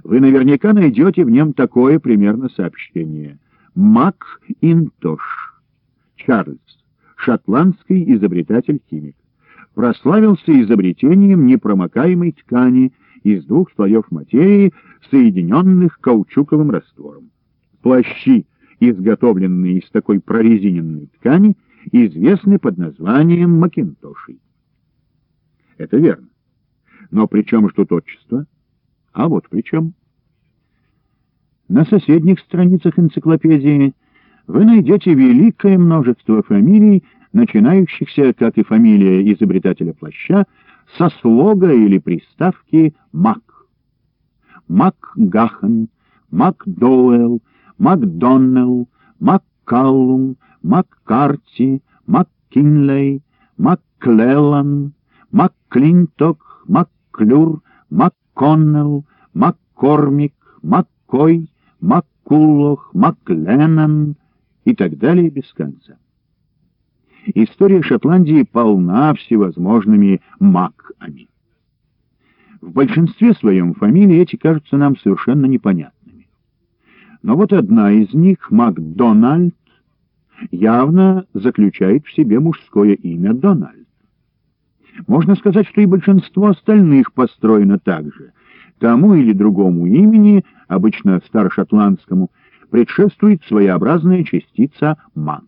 вы наверняка найдете в нем такое примерно сообщение. Макинтош. Чарльз, шотландский изобретатель-химик, прославился изобретением непромокаемой ткани из двух слоев материи, соединенных каучуковым раствором. Плащи, изготовленные из такой прорезиненной ткани, известны под названием макинтошей. Это верно. Но при чем же тут отчество? А вот при чем. На соседних страницах энциклопедии вы найдете великое множество фамилий, начинающихся, как и фамилия изобретателя плаща, со слога или приставки «Мак». МакГахан, МакДоуэлл, МакДоннелл, МакКаллум, МакКарти, МакКинлей, МакКлеллан, МакКлинток, МакКлюр, МакКоннелл, МакКормик, МакКой, МакКуллох, МакЛеннон и так далее без конца. История Шотландии полна всевозможными маками. В большинстве своем фамилии эти кажутся нам совершенно непонятными. Но вот одна из них, Макдональд, явно заключает в себе мужское имя Дональд. Можно сказать, что и большинство остальных построено так же. Тому или другому имени, обычно старошотландскому, предшествует своеобразная частица «мак».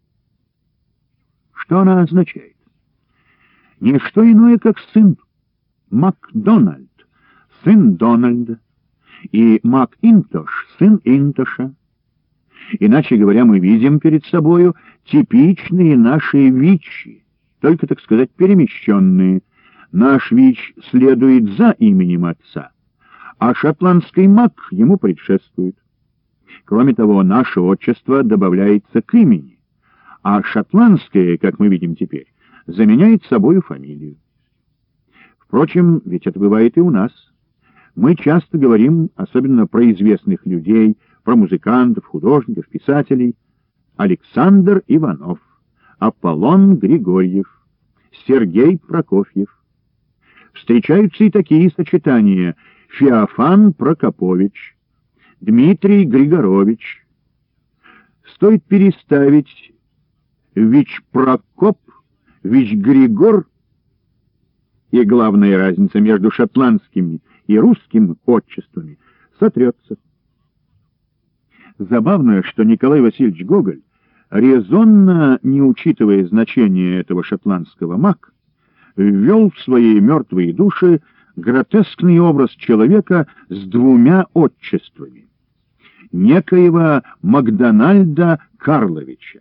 Что она означает? Не что иное, как сын. Макдональд, сын Дональда, и Макинтош, сын Интоша. Иначе говоря, мы видим перед собою типичные наши вичи, только, так сказать, перемещенные. Наш вич следует за именем отца, а шотландский мак ему предшествует. Кроме того, наше отчество добавляется к имени, а шотландское, как мы видим теперь, заменяет собою фамилию. Впрочем, ведь это бывает и у нас. Мы часто говорим, особенно про известных людей, про музыкантов, художников, писателей: Александр Иванов, Аполлон Григорьев, Сергей Прокофьев. Встречаются и такие сочетания: Феофан Прокопович, Дмитрий Григорович. Стоит переставить Вич-Прокоп, Вич-Григор, и главная разница между шотландскими и русскими отчествами сотрется. Забавно, что Николай Васильевич Гоголь, резонно не учитывая значение этого шотландского «мак», ввел в свои мертвые души гротескный образ человека с двумя отчествами — некоего Макдональда Карловича.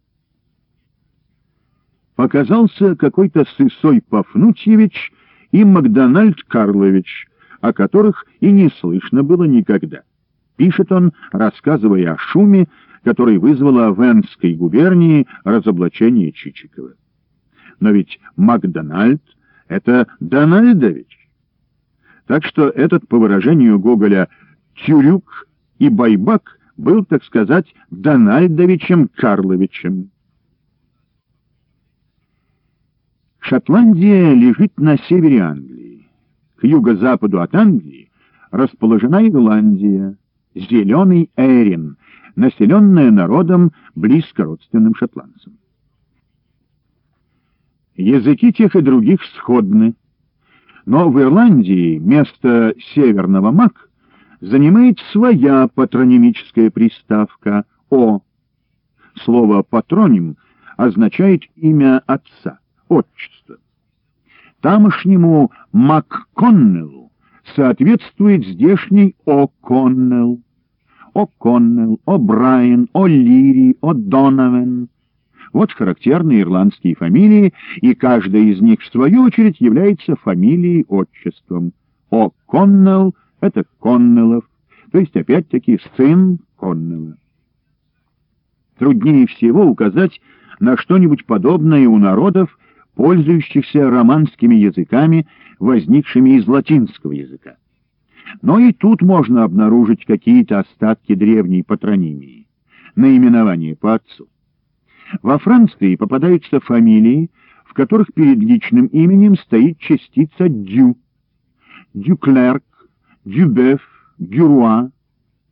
Показался какой-то Сысой Пафнутьевич и Макдональд Карлович, о которых и не слышно было никогда. Пишет он, рассказывая о шуме, который вызвало в Энской губернии разоблачение Чичикова. Но ведь Макдональд — это Дональдович. Так что этот, по выражению Гоголя, Тюрюк и Байбак был, так сказать, Дональдовичем Карловичем. Шотландия лежит на севере Англии. К юго-западу от Англии расположена Ирландия, Зеленый Эрин, населенная народом, близко родственным шотландцам. Языки тех и других сходны, но в Ирландии место северного «мак» занимает своя патронимическая приставка «о». Слово «патроним» означает имя отца, отчество. Тамошнему МакКоннеллу соответствует здешний О'Коннелл, О'Коннелл, О'Брайен, О'Лири, О'Донован. Вот характерные ирландские фамилии, и каждая из них, в свою очередь, является фамилией-отчеством. О'Коннелл — это Коннеллов, то есть, опять-таки, сын Коннелла. Труднее всего указать на что-нибудь подобное у народов, пользующихся романскими языками, возникшими из латинского языка. Но и тут можно обнаружить какие-то остатки древней патронимии, наименование по отцу. Во Франции попадаются фамилии, в которых перед личным именем стоит частица «дю». Дюклерк, Дюбеф, Дюруа,